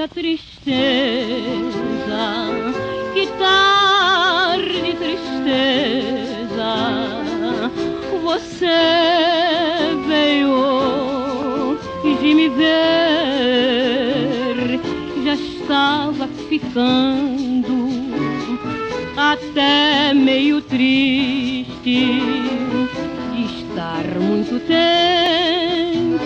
a tristeza, que tarde tristeza. Você veio de me ver, já estava ficando até meio triste de estar muito tempo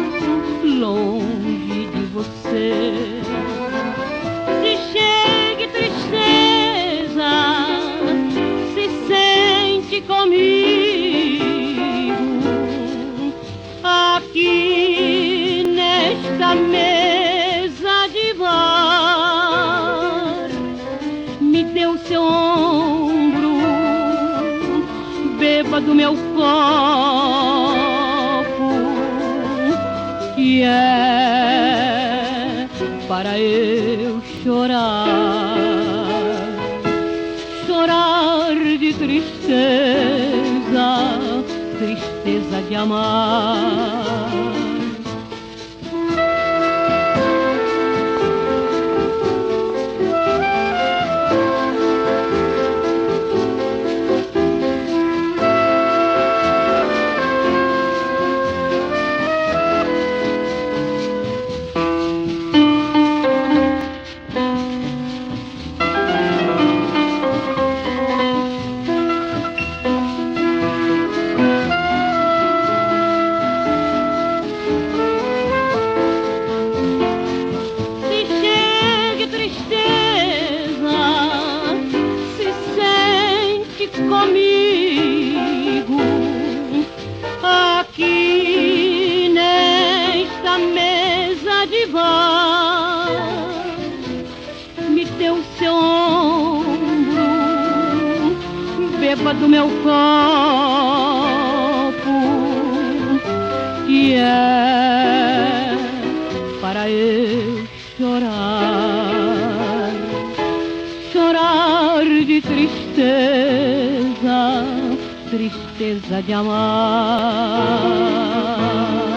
longe de você. Se chega tristeza, se sente comigo aqui nesta mesa de bar. Me deu seu ombro, beba do meu copo, que é para eu chorar, chorar de tristeza, tristeza de amar. Comigo aqui nesta mesa de bar. Me deu seu ombro, beba do meu copo, que é para eu chorar, chorar de tristeza, tristeza de amar.